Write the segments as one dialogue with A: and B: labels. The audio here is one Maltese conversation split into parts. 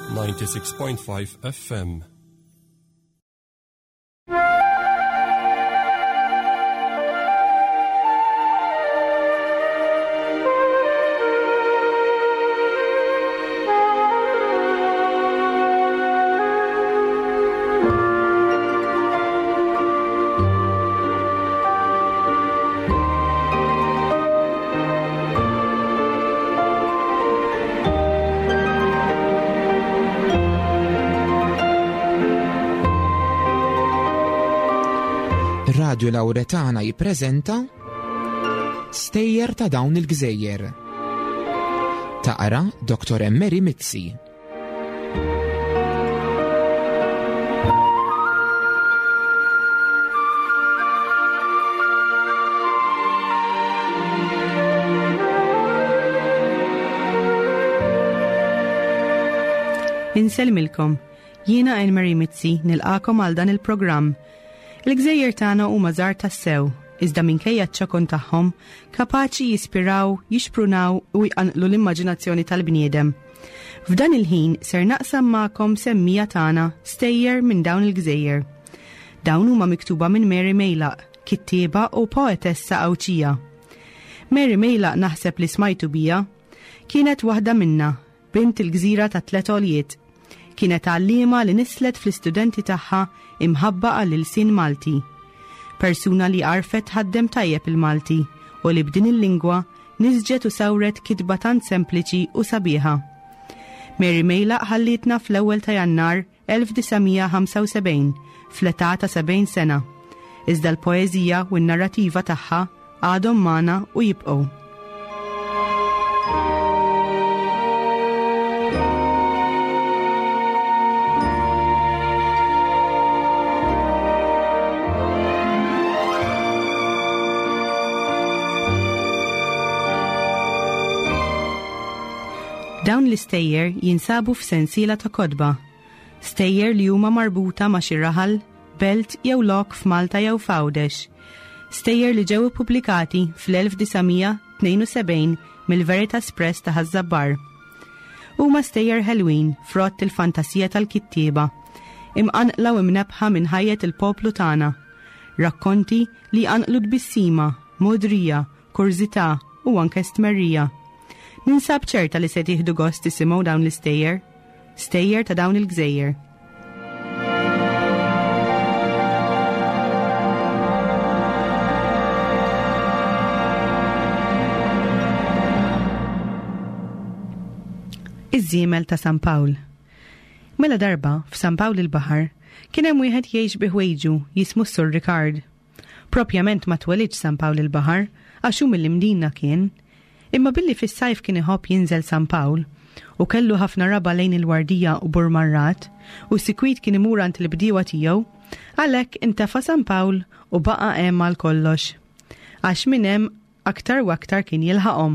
A: 96.5 FM.
B: Radio Lawretana jippreżenta Stejjer ta' dawn il-Gżejjer. Taqra Dr. Mary Mizzi.
C: Inselmilkom, jiena Mary Mizzi nilqakom għal dan il-programm. Il-Gżejjer tagħna huma żgħar tas-sew, iżda minkejja ċ-ċokon tagħhom kapaċi jispiraw, jixprunaw u jqanqlu l-immaġinazzjoni tal-bniedem. F'dan il-ħin ser naqsam magħkom semmija tagħna stejjer minn dawn il-Gżejjer. Dawn huma miktuba minn Mary Mejlaq, kittieba u poetessa Awċija. Mary Mejlaq naħseb li smajtu bija, kienet waħda minna, bint il-gżira ta' 3 għoljiet. Kienet għallima li nislet fl-istudenti tagħha imħabba għall-ilsien Malti. Persuna li għarfet ħaddem tajjeb il-Malti u li b'din il-lingwa nisġet u sawret kitba tant sempliċi u sabiħa. Mary Mejlaq ħallitna fl-ewwel ta' Jannar 1975 fl-età ta' 70 sena. Iżda l-poeżija u n-narrativa tagħha għadhom magħna u jibqgħu. Dawn l-istejjer jinsabu f'sensiela ta' kodba. Stejjer li huma marbuta ma' xi raħal, belt jew lok f'Malta jew f'Għawdex. Stejjer li ġew ippubblikati fl-1972 mill-Veritas Press ta' Ħażabbar. Huma stejjer ħelwin frott il-fantasija tal-kittieba, imqanqla u imnebħa minn ħajjet il-poplu tagħna. Rakkonti li anqlu tbissima, modrija, kurzità u anke stmerrija. Ninsab ċerta li se tieħdu gost isimgħu dawn l-istejjer, stejjer ta' dawn il-Gżejjer. Iż-żiemel ta' San Pawl. Mela darba f'San Pawl il-Baħar kien hemm wieħed jgħix bi ħwejġu jismu Sur Ricard. Propjament ma twelidx San Pawl il-Baħar għax hu mill-Imdina kien. Imma billi fis-sajf kien iħobb jinżel San Pawl u kellu ħafna raba lejn il-Wardija u Burmarrat u sikwit kien imur għand il-bdiewa tiegħu, għalhekk intefa' San Pawl u baqa' hemm għal kollox. Għax minn hemm aktar u aktar kien jilħaqhom.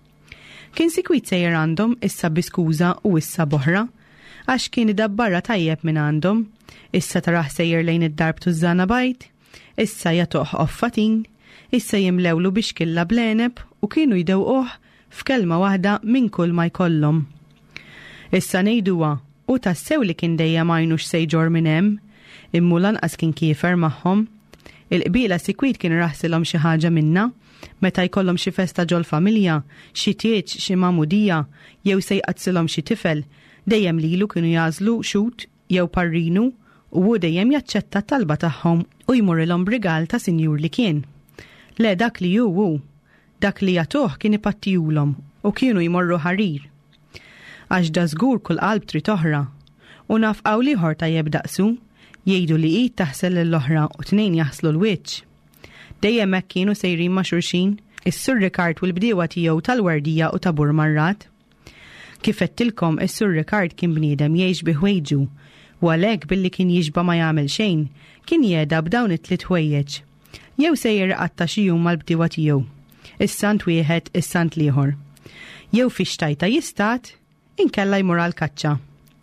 C: Kien sikwit sejjer għandhom issa biskuża u issa boħra, għax kien idabbarra tajjeb minn għandhom, issa taraħ sejjer lejn id-darb tużżana bajt, issa jatoħ offatin, issa jimlewlu biex killa bleneb u kienu jdewquh f'kelma waħda minn kull ma jkollhom. Issa ngħiduha u tassew li kien dejjem għajnux se jġor minn hemm, immu lanqas kien kiefer magħhom. Il-qbiela sikwit kien raħsilhom xi ħaġa minna, meta jkollhom xi festa ġol-familja, xi tieġ, xi magħmudija, jew se jqazzilhom xi tifel, dejjem lilu kienu jażlu xut jew parrinu u hu dejjem jaċċetta t-talba tagħhom u jmurilhom brigal ta' sinjur li kien. Le dak li hu, dak li jagħtuh kien ipattijulhom u kienu jmorru ħarir. Għax da żgur kull qalb trid oħra u nafqgħu ieħor tajjeb daqsu, jgħidu li id taħsel lill-oħra u tnejn jaħslu l-wiċċ. Dejjem hekk kienu sejrin ma' xulxin, is-Sur Ricard u l-bdiewa tiegħu tal-Wardija u ta' Burmarrat. Kif qedtilkom is-Sur Ricard kien bniedem jgħix bi ħwejġu u għalhekk billi kien jiġba ma jagħmel xejn, kien jegħda b'dawn it-tliet ħwejjeġ. Jew sejjer qatta xi jum mal-bdiewa tiegħu. Is-sant wieħed, is-sant l-ieħor. Jew fix tajta jistat, inkella jmur għall-kaċċa.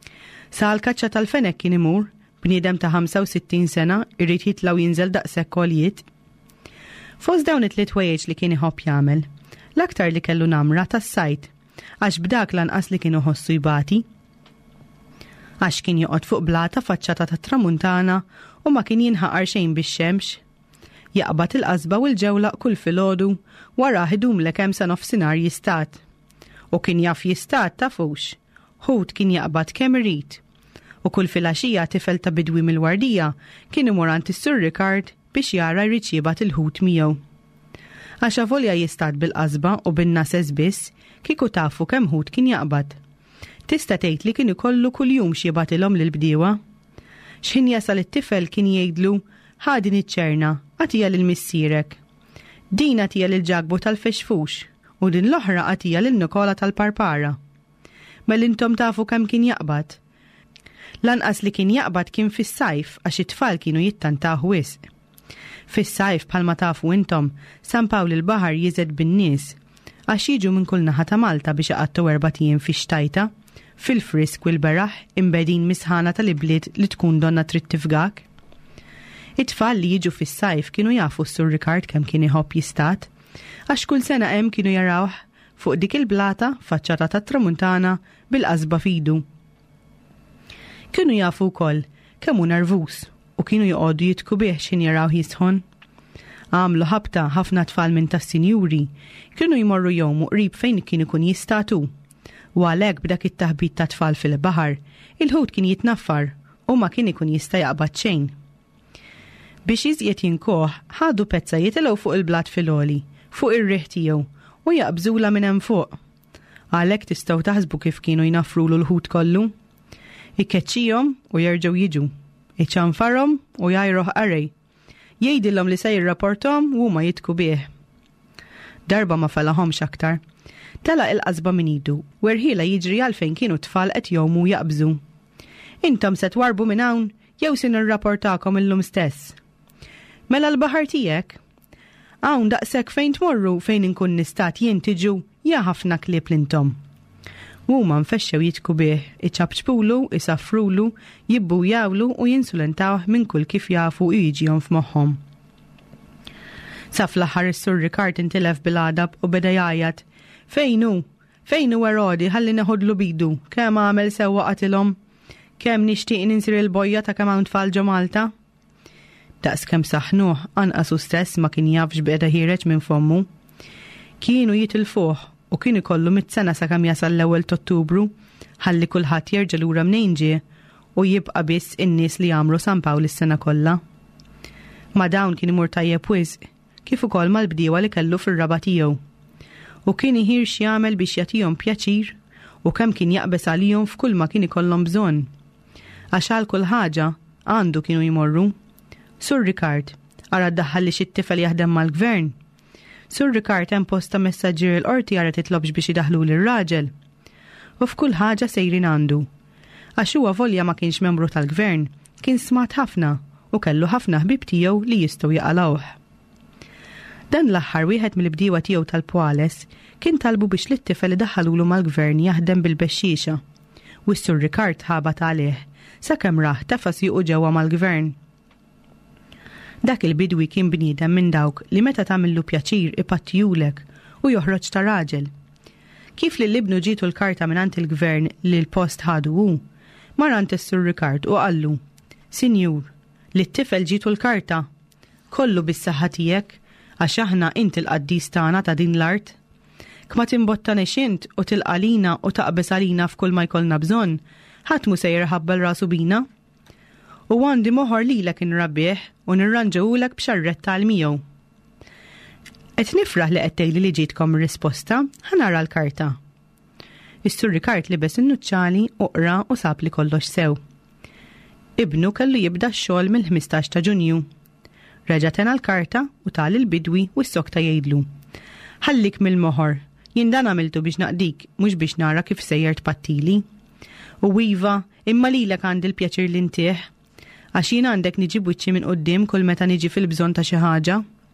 C: Sa għall-kaċċa tal-fenek kien imur, bniedem ta' 65 sena irrid jitlaw jinżel daqshekk għoljiet. Fost dawn it-tliet ħwejjeġ li kien iħobb jagħmel, l-aktar li kellu namra tas-sajt, għax b'dak lanqas li kienu ħossu jbati. Għax kien joqgħod fuq blata faċċata tat-tramuntana u ma kien jinħaqar xejn bix-xemx. Jaqbad il-qasba u l-ġewlaq kull filgħodu wara ħidumlek hemm sa nofsinhar jistat. U kien jaf jistat tafux. Ħut kien jaqbad kemm irid. U kull filgħaxija tifel ta' bidwi mill-wardija kien imur għand is-Sur Ricard biex jara jrid jibgħat il-ħut miegħu. Għax avolja jistat bil-qasba u bin-nases biss kieku tafu kemm ħut kien jaqbad. Tista' tgħid li kien ikollu kuljum x'jibgħatilhom lill-bdiewa. X'ħin jasal it-tifel kien jgħidlu ħa din iċ-ċerna għatija lil missierek. Din għatija lil ġagbu tal-fexfux u din l-oħra għatija lil Nikola tal-Parpara. Mel intom tafu kemm kien jaqbad. Lanqas li kien jaqbad kien fis-sajf għax it-tfal kienu jittantaħu wisq. Fis-sajf bħalma tafu intom, San Pawl il-Baħar jiżed bin-nies għax jiġu minn kull naħa ta' Malta biex iqattu 4 tiem fix-xtajta, fil-frisk u l-beraħ imbedin misħana tal-ibliet li tkun donna trid tifgak. It-tfal li jiġu fis-sajf kienu jafu s-Sur Ricard kemm kien iħobb jistat, għax kull sena hemm kienu jarawh fuq dik il-blata faċċata tat-tramuntana bil-qasba fidu. Kienu jafu wkoll kemm hu nervuż u kienu joqogħdu jitku bih x'in jarawh jisħon. Għamlu ħabta ħafna tfal minn tas-sinjuri kienu jmorru jowmu qrib fejn kien ikun jistatu. U għalhekk b'dak it-taħbit ta' tfal fil-baħar, il-ħut kien jitnaffar u ma kien ikun jista' jaqbad xejn. Biex jiżjed jinkoħ, ħadu pezza jitilgħu fuq il-blat fil-għoli, fuq ir-riħ tiegħu u jaqbżula minn hemm fuq. Għalhekk tistgħu taħsbu kif kienu jnaffrulu l-ħut kollu. Ikkeċċihom u jerġgħu jiġu, iċċanfarhom u jgħajruh qarej. Jgħidilhom li se jirrapporthom u huma jitku bih. Darba ma falahomx aktar. Tela il-qasba min idu, werħila jiġri għalfejn kienu tfal qed jowmu jaqbżu. Intom se twarbu minn hawn jew se nirrapportakom illum stess. Mela l-baħar tiegħek? Hawn daqshekk fejn tmorru fejn inkun nistat jien tiġu ja ħafna klieb lintom. Huma nfexxew jitku bih, iċabċpulu, isaffrulu, jibbu jawlu u jinsulentawh minn kull kif jafu u jiġihom f'moħħhom. Sa fl-aħħar is-Sur Ricard intilef bil-għadab u beda jgħajjat. Fejnu Erodi ħalli neħodlu bidu, kemm għamel sewwa qatilhom, kemm nixtieq ninsir il-bojja ta' kemm hawn tfal ġo Malta. Daqskemm saħnuh anqas u stess ma kien jafx b'qiegħda ħireġ minn fommu. Kienu jitilfuh u kien ikollu 100 sena sakemm jasal l-ewwel ta' Ottubru, ħalli kulħadd jerġa' lura mnejn ġie u jibqa' biss in-nies li jagħmlu San Pawl is-sena kollha. Ma dawn kien imur tajjeb wisq, kif ukoll mal-bdiewa li kellu fir-raba tiegħu. U kien iħir x'jagħmel biex jagħtihom pjaċir u kemm kien jaqbes għalihom f'kull ma kien ikollhom bżonn. Għax għal kull ħaġa għandu kienu jmorru. Sur Ricard, ara ddaħħal li xi tifel jaħdem mal-gvern. Sur Ricard hemm posta messaġġier il-qorti ara titlobx biex idaħħlu lir-raġel. U f'kull ħaġa sejrin għandu. Għax huwa volja ma kienx membru tal-gvern, kien smat ħafna u kellu ħafna ħbib tiegħu li jistgħu jaqalawh. Dan l-aħħar wieħed mill-bdiewa tiegħu tal-Pwales kien talbu biex lit-tifel idaħħalulu mal-gvern jaħdem bil-bexxiexa. U s-Sur Ricard ħabat għalih sakemm raħ tefas juqu ġewwa mal-gvern. Dak il-bidwi kien bniedem minn dawk li meta tagħmillu pjaċir ipattijulek u joħroġ ta' raġel. Kif li l-ibnu ġitu l-karta mingħand il-gvern li l-post ħadu hu, mar għand is-Sur Ricard u qallu: Sinjur, li t-tifel ġitu l-karta, kollu bis-saħħa tiegħek għax aħna inti l-qaddis tagħna ta' din l-art. Kma timbottani xint u tilqalina u taqbes għalina f'kull ma jkollna bżonn, ħadd mu se jirħabbel rasu bina. U għandi moħor lilek inrabbieħ u nirranġawlek b'xarret tal-miegħu. Qed nifraħ li qed tgħidli li ġietkom ir-risposta, ħanara l-karta. Is-Sur Ricard libes in-nuċċali u qra u sab li kollox sew. Ibnu kellu jibda x-xogħol mill-15 ta' Ġunju. Reġa' tena l-karta u tal il-bidwi u s-sokta jgħidlu: Ħallik mill-moħor, jien dan għamiltu biex naqdik mhux biex nara kif sejjer tpattili. U iva, imma lilek għandi l-pjaċir li ntih, għax jien għandek niġi wiċċi minn quddiem kull meta niġi fil-bżonn ta' xi ħaġa.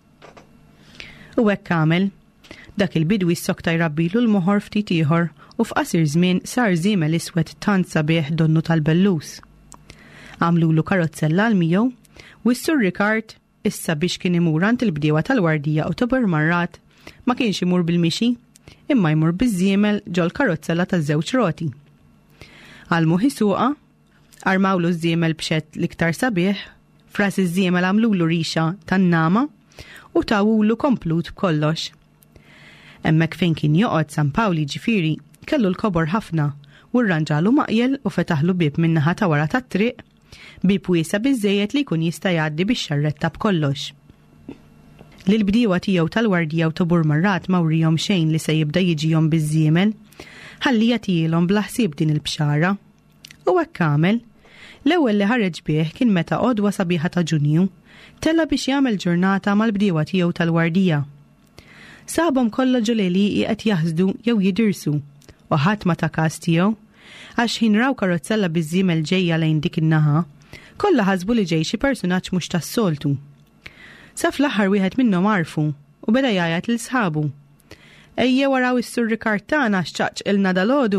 C: U hekk għamel. Dak il-bidwi s-sokta jrabbilu l-moħor ftit ieħor u f'qasir żmien sar żiemel iswed tant sabiħ donnu tal-bellus. Għamlulu karozzella għal miegħu u s-Sur Ricard issa biex kien imur għand il-bdiewa tal-wardija u tober marrat ma kienx imur bil-mixi imma jmur biż-żiemel ġol karozzella taż-żewġ roti. Għalmu ħisuqa Armawlu żiemel b'xett l-iktar sabiħ, fras iż-żiemel għamlulu rixa tan-nama u tawulu komplut b'kollox. Hemmhekk fejn kien joqgħod San Pawl jiġifieri kellu l-kobor ħafna u rranġalu maqjel u fetaħlu bib min-naħa ta' wara tat-triq, bib wiesa biżżejjed li jkun jista' jgħaddi bix-xarretta b'kollox. Lill-bdiewa tiegħu tal-wardija u tabur marrat ma wrihom xejn li se jibda jiġihom biż-żiemel, ħalli jagħtilhom bla ħsieb din il-bxara. U hekk għamel, l-ewwel li ħareġ bih kien meta għodwa sabiħa ta' Ġunju, tella biex jagħmel ġurnata mal-bdiewa tiegħu tal-wardija. Sabhom kollha ġoleli qed jaħsdu jew jidirsu u ħadd ma ta' każ tiegħu għax ħin raw karozzella biż-żiemel ġejja lejn dik in-naħa, kollha ħasbu li ġej xi personaġġ mhux tas-soltu. Sa fl-aħħar wieħed minnhom għarfu u beda jgħid lil sħabu. Ejja waraw is-Sur Ricard tagħna x'ċaqċqilna dalgħodu.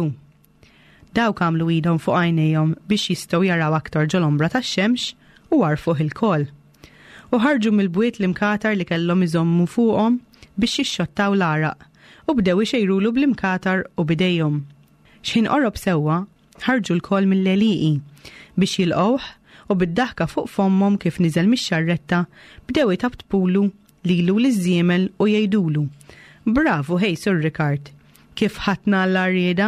C: Dawk għamlu idhom fuq għajnejhom biex jistgħu jaraw aktar ġol-ombra tax-xemx u għarfuh il-koll. U ħarġu mill-bwiet l-imkatar li kellhom iżommu fuqhom biex jixxottaw l-araq u bdew ixejrulu bl-imkatar u bidejhom. X'ħin qorob sewwa ħarġu l-koll mill-leliqi biex jilqgħuh u bid-daħka fuq fommhom kif niżel mix-xarretta bdew jtabtbulu lilu liż-żiemel u jgħidulu: Bravu hej Sur Ricard, kif ħatna l-arrieda?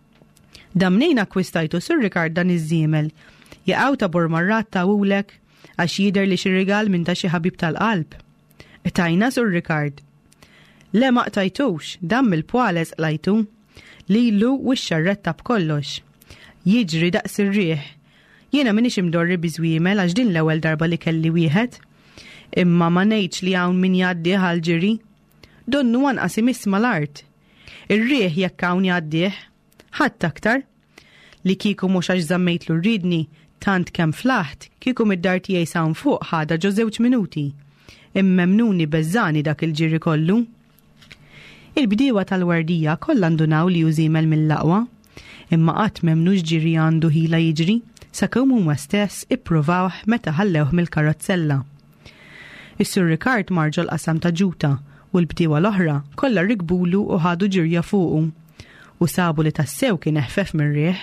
C: Damnejn akkwistajtu Sur Ricard dan iż-żiemel, jaqgħu ta' bormarrat tawulek għax jidher li xi rigal minn ta' xi ħabib tal-qalb. Tajna Sur Ricard. Le ma qtajtux, dam il-pwales qlajtu, lilu u x-xarretta b'kollox. Jiġri daqs ir-rieħ. Jiena minix imdorri biżwiemel għax din l-ewwel darba li kelli wieħed, imma ma ngħidx li hawn min jgħaddih għal ġiri. Donnu anqas imisma l-art. Ir-rieħ jekk hawn jgħaddih, ħadd aktar li kieku mhux għax żammejtlu rridni tant kemm flaħt kieku mid-dar tiegħi sawn fuq ħada ġo 2 minuti. Immemnuni beżżani dak il-ġiri kollu. Il-bdiewa tal-wardija kollha ndunaw li hu żiemel mill-laqwa, imma qatt m'hemmux ġiri għandu ħila jiġri sakemm huma stess ippruvawh meta ħallewh mill-karozzella. Is-Sur Ricard marġa l-qasam ta' ġuta u l-bdiewa l-oħra kollha rikbulu u ħadu ġirja fuqu u sabu li tassew kien eħfef mir-rieħ.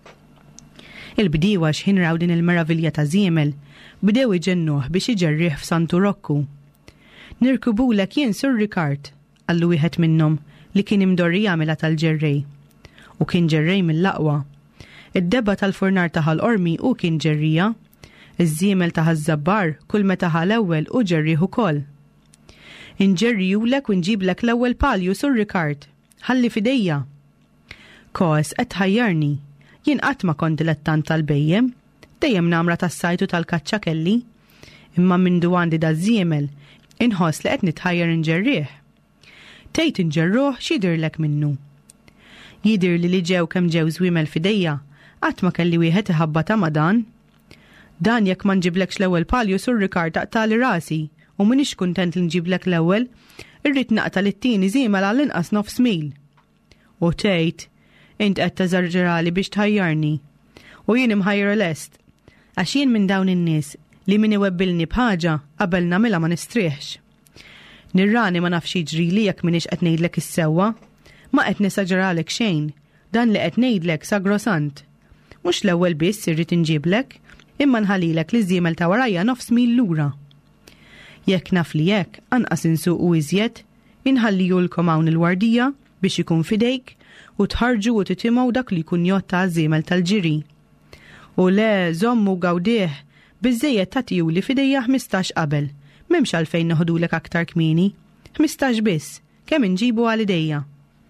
C: Il-bdiewa x'ħin raw din il-meravilja ta' żiemel bdew iġennuh biex iġerrih f'Santu Rokku. Nirkubulek jien Sur Ricard, għallu wieħed minnhom li kien imdorri jagħmilha tal-ġerrej. U kien ġerrej mill-aqwa. Id-debba tal-furnar taħal ormi u kien ġerrija, iż-żiemel taħal żabbar kull meta ħal ewwel u ġerrieħ ukoll. Inġerrijulek u nġiblek l-ewwel palju Sur Ricard, ħalli fidejja. Kos qed ħajjarni, jien qatt ma kont dilettant tal-bejjem, dejjem namra tas-sajtu tal-kaċċa kelli, imma mindu għandi da żiemel inħoss li qed nitħajjar inġerrieħ. Tgħid inġerruh x'jidhirlek minnu. Jidher li ġew kemm ġew żwiemel fidejja, qatt ma kelli wieħed iħabba ta' ma' dan. Dan jekk ma nġiblekx l-ewwel palju Sur Ricard taqtali rasi u minix kuntent li nġiblek l-ewwel, irrid naqtal it-tieni żiemel għall-inqas 9 mil. U tgħid, int qed teżarġerali biex tħajjarni. U jien imħajjar lest, għax jien minn dawn in-nies li min iwebbilni bħaġa qabel nagħmilha ma nistrieħx. Nirrani ma nafx jiġri li jekk minix qed ngħidlek is-sewwa, ma qed nesaġeralek xejn, dan li qed ngħidlek sagrosant. Mhux l-ewwel biss irrid inġiblek, imma nħallilek li żiemel ta' warajja 9 mil lura. Jekk naf li hekk anqas insuqu iżjed, inħallihulkom hawn il-wardija biex ikun fidejk u tħarġu u titimgħu dak li jkun jotta żiemel tal-ġiri. U le żommu gawdih biżżejjed tagħtiju li fidejja 15 qabel, m'hemmx għalfejn noħdulek aktar kmieni, 15 biss, kemm inġibu għal idejja.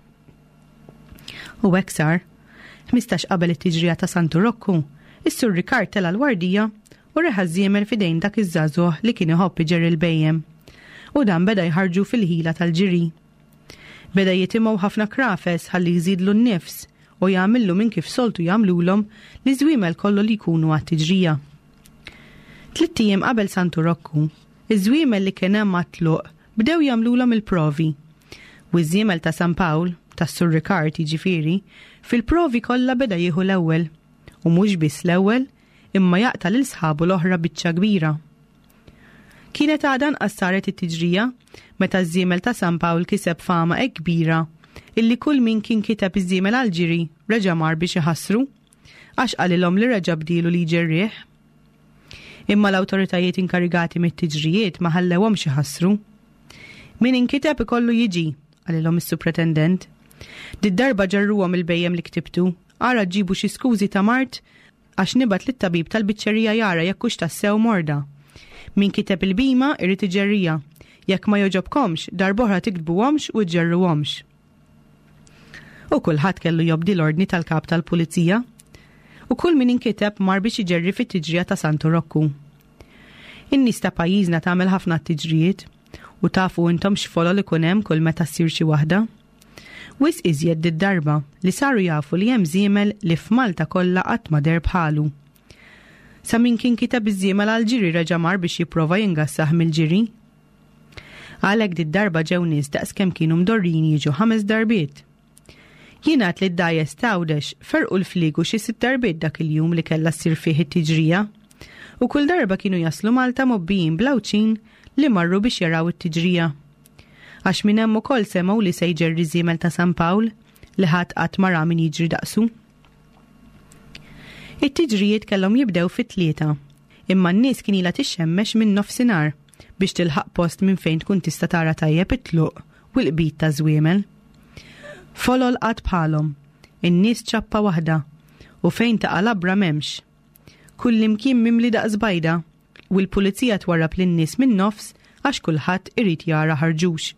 C: U hekk sar, 15 qabel it-tiġrija ta' Santu Rokku, is-Sur Ricard tela l-wardija u reħa żiemel fidejn dak iż-żagħżugħ li kien iħobb iġerri l-bejjem. U dan beda jħarġu fil-ħila tal-ġiri. Beda jitimgħu ħafna krafes ħalli jżidlu n-nifs u jagħmillu minn kif soltu jagħmlulhom li żwiemel kollu li jkunu għat-tiġrija. 3 ijiem qabel Santu Rokku, iż-żwiemel li kien hemm matluq bdew jagħmlulhom il-provi. U ż-żiemel ta' San Pawl, tas-Sur Ricard jiġifieri, fil-provi kollha beda jieħu l-ewwel, u mhux biss l-ewwel, imma jaqta' lil sħabu l-oħra biċċa kbira. Kienet għadan qassaret it-tiġrija meta ż-żiemel ta' San Pawl kiseb fama hekk kbira illi kull min kien kiteb iż-żiemel għal ġiri reġa' mar biex iħassru għax qalilhom li reġa' bdielu li ġerrieħ. Imma l-awtoritajiet inkarigati mit-tiġrijiet ma ħallewhomx iħassru. Min inkiteb ikollu jiġi, qalilhom is-supretendent. Did-darba ġarruhom il-bejjem li ktibtu, ara ġibu xi skużi ta' Mart għax nibat lit-tabib tal-biċċerija jara jekk hux tassew morda. Min kiteb il-bima irid iġerrija, jekk ma joġobkomx darb'oħra tiktbuhomx u ġġerruhomx. U kulħadd kellu jobdi l-ordni tal-kap tal-pulizija. U kull min inkiteb mar biex iġerri fit-tiġrija ta' Santu Rokku. In-nies ta' pajjiżna tagħmel ħafna t-tiġrijiet u tafu intom x'folol ikun hemm kull meta ssir xi waħda. Wis iżjed id-darba li saru jafu li hemm żiemel li f'Malta kollha qatt ma der bħalu. Sa min kien kiteb iż-żiemel għal ġiri reġa' mar biex jipprova jingassah mill-ġiri. Għalhekk did-darba ġew nies daqskemm kienu mdorrin jiġu 5 darbiet. Jingħad li d-dajes tawdex ferqu l-fliegu xi 6 darbiet dak il-jum li kellha ssir fih it-tiġrija u kull darba kienu jaslu Malta mobbijin blawċin li marru biex jaraw it-tiġrija. Għax minn hemm ukoll semgħu li se jġerri żiemel ta' San Pawl li ħadd qatt ma ra min jiġri daqsu. It-tiġrijiet kellhom jibdew fit-3, imma n-nies kien ilha tixxemmex minn nofsinhar biex tilħaq post minn fejn tkun tista' tara tajjeb it-tluq u l-qbit ta' żwiemel. Folol qatt bħalhom, in-nies ċappa waħda u fejn ta' qalabra m'hemmx. Kull imkien mimli daq żbajda u l-pulizija twarrab lin-nies minn nofs għax kulħadd irid jara ħarġux.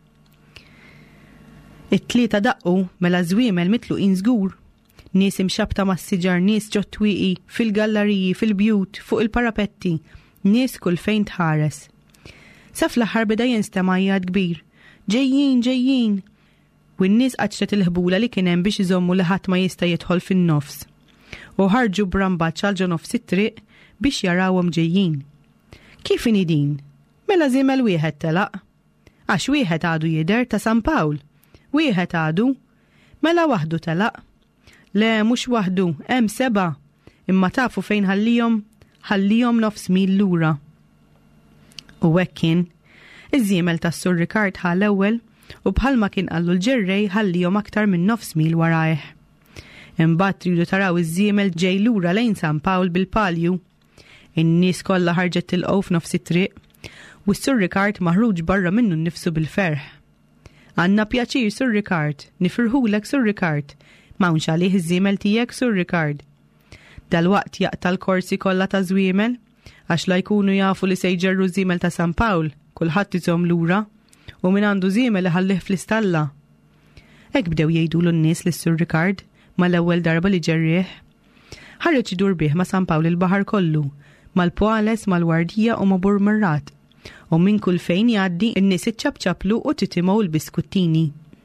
C: It-3 daqqu mela żwiemel mitluqin żgur. Nies imxabta mas-siġar, nies ġottwieqi fil-galleriji, fil-bjut, fuq il-parapetti, nies kull fejn tħares. Sa fl-aħħar beda jinstema' jgħid kbir. Ġejjin! U n-nies qaċċet il-ħbula li kien hemm biex iżommu li ħadd ma jista' jidħol fin-nofs. U ħarġu brambaċ għal ġo nofs it-triq biex jarawhom ġejjin. Kif inhi din? Mela żiemel wieħed telaq. Għax wieħed għadu jidher ta' San Pawl. Wieħed għadu. Mela waħdu telaq. Le mhux waħdu, hemm 7. Imma tafu fejn ħallihom nofs mil lura. U hekk kien. Iż-żiemel tas-Sur Ricard ħal ewwel u bħalma kien qallu l-ġerrej ħallihom aktar minn nofs mil warajh. Imbagħad tridu taraw iż-żiemel ġej lura lejn San Pawl bil-palju. In-nies kollha ħarġet tilqgħu f'nofs it-triq u s-Sur Ricard maħruġ barra minnu nnifsu bil-ferħ. Għandna pjaċir Sur Ricard, nifirħulek Sur Ricard, m'hawnx għalih iż-żiemel tiegħek Sur Ricard. Dalwaqt jaqta' l-korsi kollha ta' żwiemel għax la jkunu jafu li se jġerru żiemel ta' San Pawl, kulħadd iżomm lura u min għandu żiemel iħallih fl-istalla. Hekk bdew jgħidulu n-nies lis-Sur Ricard mal-ewwel darba li ġerrieħ. Ħareġ idur bih ma' San Pawl il-baħar kollu, mal-Pwales, mal-Wardija u ma' Burmarrat. U minn kull fejn jgħaddi n-nies iċċabċablu u titimgħu l-biskuttini.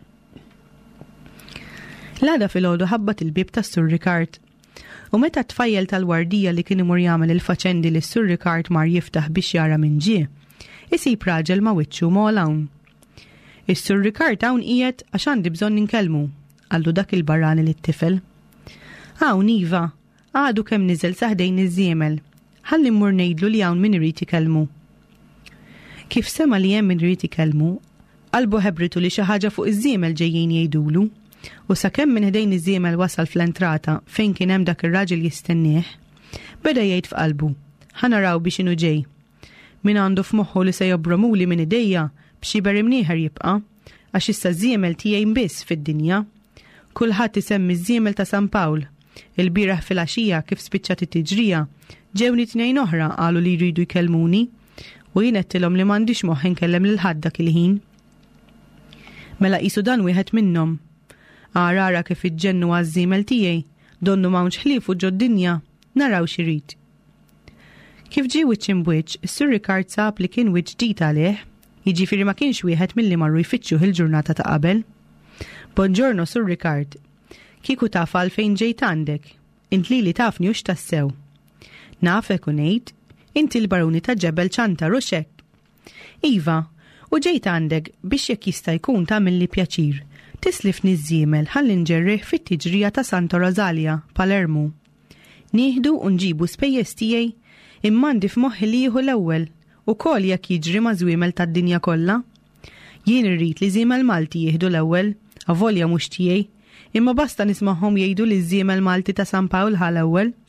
C: L-għada filgħodu ħabbat il-bib tas-Sur Ricard. U meta t-tfajjel tal-Wardija li kien imur jagħmel il-faċendi li s-Sur Ricard mar jiftaħ biex jara minn ġie, isib raġel ma' wiċċu mogħol hawn. Is-Sur Ricard hawn qiegħed għax għandi bżonn ninkellmu, qallu dak il-barrani lit-tifel. Hawn iva, għadu kemm niżel saħdejn iż-żiemel, ħalli mmur ngħidlu li hawn min irid ikellmu. Kif sema li hemm min irid ikellmu, qalbu ħebritu li xi ħaġa fuq iż-żiemel ġejjin jgħidulu, u sakemm minn ħdejn iż-żiemel wasal fl-entrata fejn kien hemm dak ir-raġel jistennieh, beda jgħid f'qalbu, ħanaraw biex inhu ġej. Min għandu f'moħħu li se jobromuli minn idejja b'xi berim nieħer jibqa' għax issa żiemel tiegħi biss fid-dinja. Kulħadd isemmi ż-żiemel ta' San Pawl. Il-bieraħ fil-għaxija kif spiċċat it-tiġrija, ġewni 2 oħra qalu li jridu jkellmuni u jien qedtilhom li m'għandix moħħ inkellem lil ħadd dak il-ħin. Mela qisu dan wieħed minnhom. Ara kif iġġennu għaż-żiemel tiegħi, donnu m'hawnx ħlief u ġod-dinja, naraw x'irid. Kif ġie wiċċ imwiċċ, is-Sur Ricard sab li kien wiċċ ġdid għalih, jiġifieri ma kienx wieħed milli marru jfittxu il-ġurnata ta' qabel. Buongiorno Sur Ricard. Kieku taf għalfejn ġejt għandek. Int li tafni u x'tassew. Nafek u ngħid, inti l-baruni ta' ġebel ċantar u xekk. Iva, u ġejt għandek biex jekk jista' jkun tagħmilli pjaċir. Tislifni ż-żiemel ħalli nġerrih fit-tiġrija ta' Santa Rosalia, Palermo. Nieħdu u nġibu spejjeż tiegħi imma għandi f'moħħi li jieħu l-ewwel ukoll jekk jiġri ma' żwiemel tad-dinja kollha. Jien irrid li żiemel Malti jieħdu l-ewwel, avolja mhux tiegħi, imma basta nisma'hom jgħidu li ż-żiemel Malti ta' San Pawl ħal ewwel.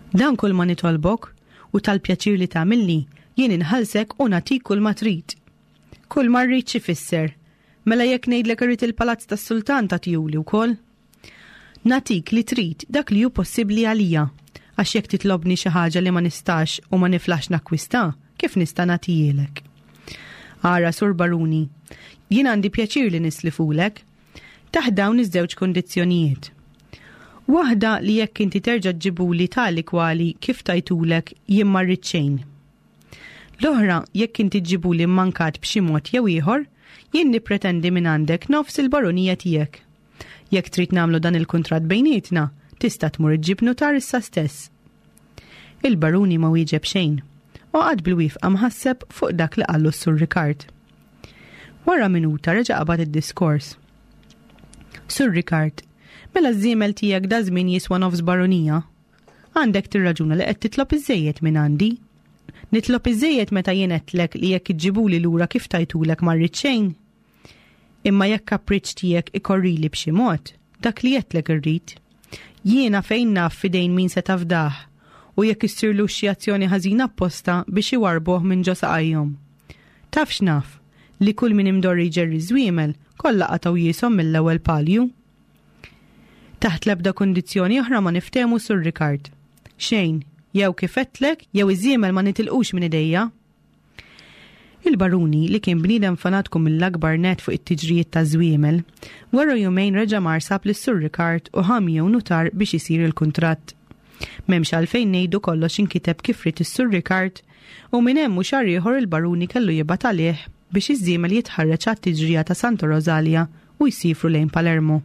C: Dan kull ma nitolbok u tal-pjaċir li tagħmilli jien inħallsek u natik kull ma trid. Kull ma rrid xi fisser. Mela jekk ngħidlek irrid il-palazz tas-sultan tagħtihuli wkoll. Natik li trid dak li hu possibbli għalija, għax jekk titlobni xi ħaġa li ma nistax u ma niflax nakkwista, kif nista' nagħtihilek. Ara Sur Baruni, jien għandi pjaċir li nislifulek taħt dawn iż-żewġ kondizzjonijiet. Waħda li jekk inti terġa' ġġibuli tali kwali kif tajtulek jien ma rrid xejn. L-oħra jekk inti ġġibuli mankat b'xi mod jew ieħor, jien nippretendi minn għandek nofs il-baronija tiegħek. Jekk trid nagħmlu dan il-kuntratt bejnietna, tista' tmur iġġib notar issa stess. Il-Baruni ma wieġeb xejn u għad bil-wifqa mħasseb fuq dak li qallu s-Sur Ricard. Wara minuta reġa' qabad id-diskors. Sur Ricard, mela żiemel tiegħek da żmien jiswa nofs baronija. Għandek tirraġuna li qed titlob iżejjed minn għandi. Nitlob iżejjed meta jien għedtlek li jekk iġġibuli lura kif tajtulek ma rrid xejn. Imma jekk kapriċċ tiegħek ikorrili b'xi mod, dak li għedtlek irrid. Jiena fejn naf fidejn min se tafdaħ u jekk issirlu xi azzjoni ħażina apposta biex iwarbuh minn ġo saqajhom. Taf x'naf li kull min imdorri ġerri żwiemel kollha qataw jishom mill-ewwel palju. Taħt l-ebda kundizzjoni oħra ma niftehmu Sur Ricard. Xejn, jew kif għedtlek jew iż-żiemel ma nitilqux minn idejja. Il-Baruni li kien bniedem fanatku mill-akbar net fuq it-tiġrijiet ta' żwiemel, wara jumejn reġa' marsab lis-Sur Ricard u ħamjew notar biex isir il-kuntratt. M'hemmx għalfejn ngħidu kollox inkiteb kif rid is-Sur Ricard u minn hemm xahar ieħor il-Baruni kellu jibgħat għalih biex iż-żiemel jitħarreġ għat-tiġrija ta' Santa Rosalia u jsifru lejn Palermo.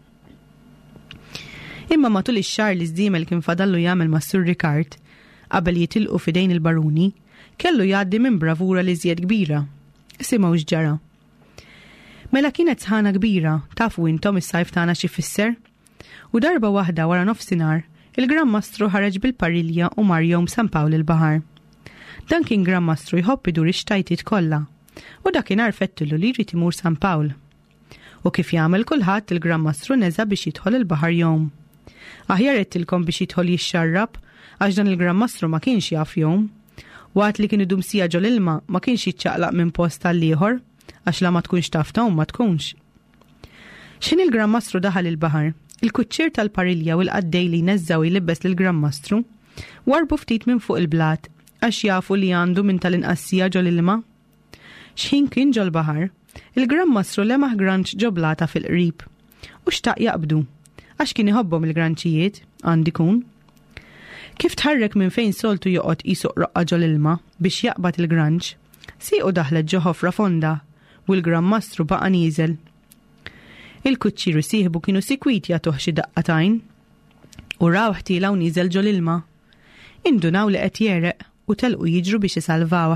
C: Imma matul ix-xahar li żiemel kien fadallu jagħmel mas-Sur Ricard qabel jitilqu f'idejn il-Baruni, kellu jgħaddi minn bravura li żjed kbira. Simgħu x'ġara. Mela kienet sħana kbira, tafu intom is-sajf tagħna xi fisser? U darba waħda wara nofsinhar, il-Gran Mastru ħareġ bil-parilja u mar jom San Pawl il-Baħar. Dan kien Gran Mastru jħobb idur ix-xtajtiet kollha, u dakinhar fettilu li jrid imur San Pawl. U kif jagħmel kulħadd il-Gran Mastru neża biex jidħol il-baħar jom. Aħjar qedtilkom biex jidħol jixxarrab għax dan il-Gran Mastru ma kienx jaf jom. Waqt li kien idum sija ġol ilma ma kienx jiċċaqlaq minn post tal-ieħor għax la ma tkunx taf ta' ma tkunx. X'in il-Gran Mastru daħal il-baħar, il-kuċċier tal-parilja u l-qaddej li neżżaw jlibbes lill-Gran Mastru warbu ftit minn fuq il-blat għax jafu li għandu minn tal-inqassija ġol ilma. X'ħin kien ġol baħar, il-Gran Mastru lemaħ granċ ġoblata fil-qrib u xtaq jaqbdu għax kien iħobbhom il-granċijiet għandi kun. Kif tħarrek minn fejn soltu joqgħod isuq roqqa ġol ilma biex jaqbad il-granċ, siequ daħlet ġo ħofra fonda u l-Gran Mastru baqa' nieżel. Il-kuċċieru sieħbu kienu sikwit jagħtuh xi daqqatajn u raw ħtiela u nieżel ġol ilma. Indunaw li qed jereq u telqu jiġru biex isalvawh.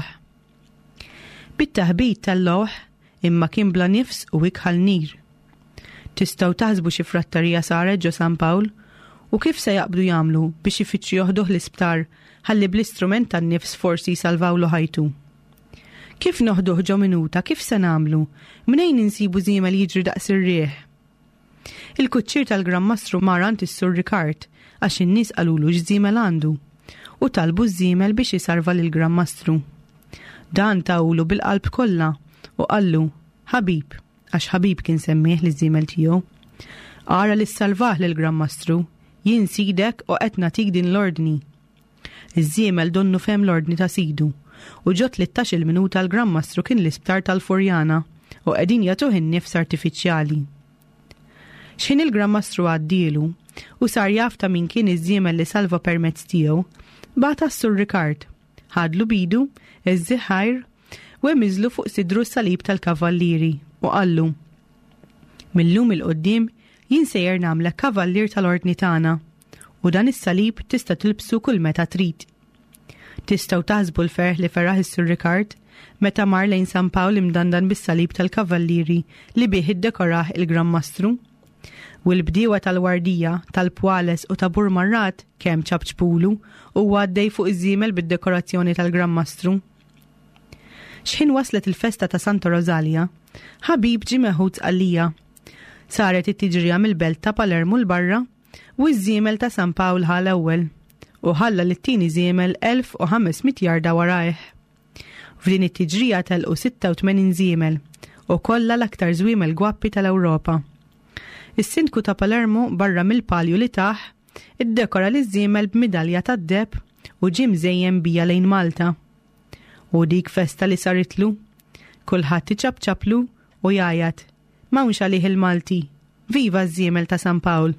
C: Bit-taħbit tal-lowħ imma kien bla nifs u ikħal nir. Tistgħu taħsbu xi frattarija saret ġo San Pawl u kif se jaqbdu jagħmlu biex ifittxu joħduh l-isptar ħalli bl-istrument tan-nifs forsi jsalvawlu ħajtu. Kif noħduh ġo minuta, kif se nagħmlu? Mnejn insibu żiemel jiġri daqs ir-rieħ? Il-kuċċier tal-Gran Mastru mar għand is-Sur Ricard għax in-nies qalulu x'żiemel għandu u talbu żiemel biex jisarva lill-Gran Mastru. Dan tawlu bil-qalb kollha u qallu ħabib għax ħabib kien semmih liż-żiemel tiegħu. Ara li ssalvah lill-Gran Mastru, jien sidek u qed nagħtik din l-ordni. Iż-żiemel donnu fehem l-ordni ta' sidu u ġot 13 minuta l-Gran Mastru kien l-isptar tal-Furjana u qegħdin jagħtuh in-nifs artifiċjali. X'in il-Gran Mastru għaddielu u sar jaf ta' min kien iż-żiemel li salva permezz tiegħu, bata s-Sur Ricard, ħadlu bidu, iż-żiħajr u emiżlu fuq sidru s-salib tal-kavallieri u qallu: Millum il-qoddim jien sejjer nagħmlek kavallier tal-ordni tagħna u dan is-salib tista' tilbsu kull meta trid. Tistgħu taħsbu l-ferħ li ferraħ is-Sur Ricard meta mar lejn San Pawl imdandan bis-salib tal-kavallieri li bih iddekorah il-Gran Mastru. U l-bdiewa tal-wardija, tal-pwales u ta' Burmarrat kemm ċabċpulu u għaddej fuq iż-żiemel bid-dekorazzjoni tal-Gran Mastru. X'ħin waslet il-festa ta' Santa Rosalia, ħabib ġie meħud għalija. Saret it-tiġrija mill-belt ta' Palermo l-barra u iż-żiemel ta' San Pawl ħal ewwel u ħalla l-tieni żiemel 1500 jarda warajh. F'din it-tiġrija telqu 86 żiemel u kollha l-aktar żwiemel gwappi tal-Ewropa. Is-Sindku ta' Palermo barra mill-palju li taħ iddekora l-żiemel b'midalja tad-deb u ġie mżejjem bija lejn Malta. U dik festa li saritlu, kulħadd iċabċablu u jgħajjat m'hawnx għalih il-Malti, viva ż-żiemel ta' San Pawl.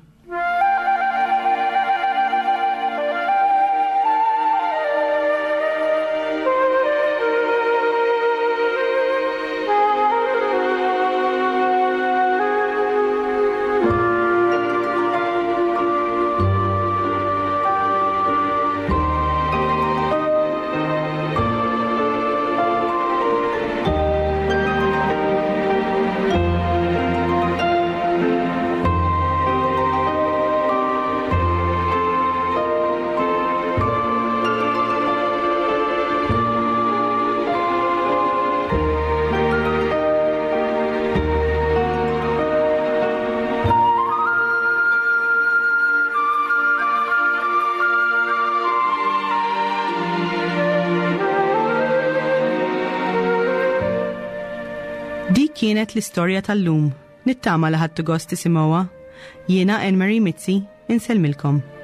C: Kienet l-istorja tal-lum. Nittama li ħadtu gost tisimgħuha. Jiena Anne-Marie Mizzi inselmilkom.